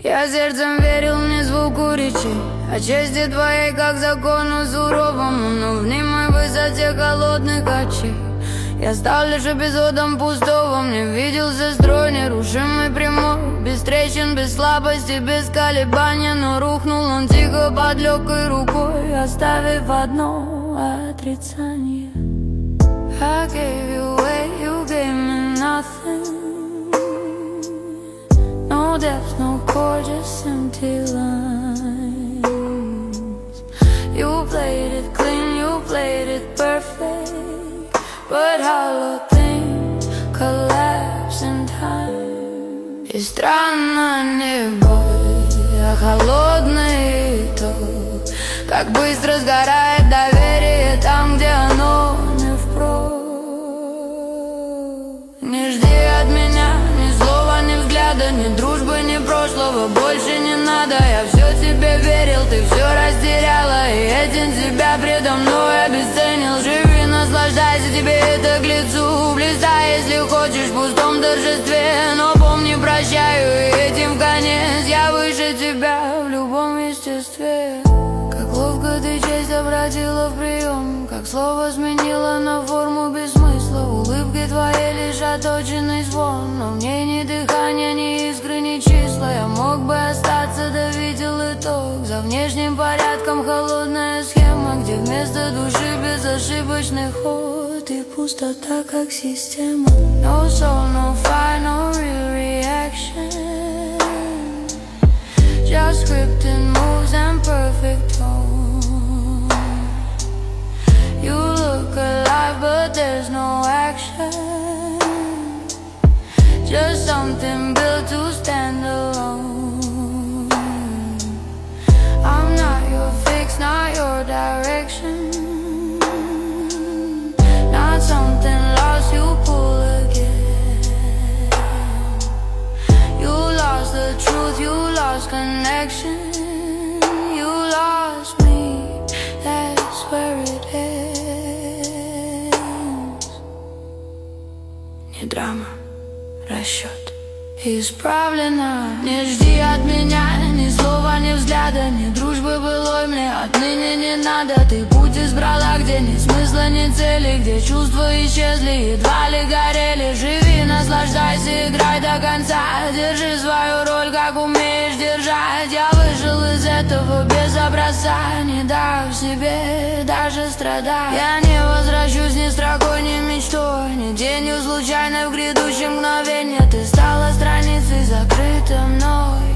Я сердцем верил не звуку речи, а чести твоей, как закону суровому, но в немой высоте холодных очей я стал лишь эпизодом пустого. Мне виделся строй нерушимый, прямой, без трещин, без слабости, без колебания. Но рухнул он тихо под легкой рукой, оставив одно отрицание. I gave you away, you gave me nothing. No depth, no chord, just empty lines. You played it clean, you played it perfect, but hollow things collapse in time. И странно небо, а холодный итог, как быстро сгорает доверие там, где оно не впрок. Не жди от меня ни слова, ни взгляда, ни дружбы, ни прошлого больше не надо. Я все тебе верил, ты все растеряла, и этим себя предо мной обесценил. Живи, наслаждайся, тебе это к лицу. Блистай, если хочешь, в пустом торжестве, но помни, прощаю, и этим конец. Я выше тебя в любом естестве. Как ловко ты честь обратила в прием, как слово сменила на форму без смысла. Улыбки твоей лишь оточенный звон, но в ней ни дыхания, ни искры, ни числа. Я мог бы остаться, да видел итог. За внешним порядком холодная схема, где вместо души безошибочный ход и пустота, как система. No soul, no fire, no real reaction, just scripted moves and perfect tone. You look alive, but there's no action, just something built to stand alone. I'm not your fix, not your direction, not something lost you pull again. You lost the truth, you lost connection, you lost me, that's where it ends. Не драма, расчет исправлено. Не жди от меня ни слова, ни взгляда, ни дружбы былой мне отныне не надо. Ты путь избрала, где ни смысла, ни цели, где чувства исчезли, едва ли горели. Живи, наслаждайся, играй до конца, держи свою роль, как умеешь держать. Я вышел из этого без образца, не дав себе даже страдать. Я не возвращусь ни строкой, ни мечтой, ни тенью случайной в грядущем мгновенье. Ты стала страницей, закрытой мной.